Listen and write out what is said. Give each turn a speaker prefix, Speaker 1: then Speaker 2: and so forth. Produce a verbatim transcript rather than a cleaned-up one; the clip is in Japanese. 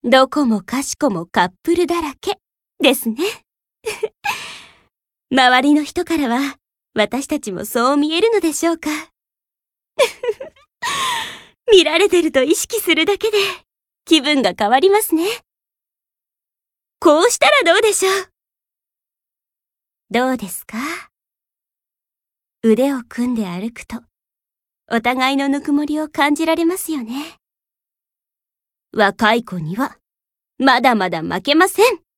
Speaker 1: どこもかしこもカップルだらけですね。周りの人からは私たちもそう見えるのでしょうか。見られてると意識するだけで気分が変わりますね。こうしたらどうでしょう。どうですか？腕を組んで歩くとお互いのぬくもりを感じられますよね。若い子にはまだまだ負けません。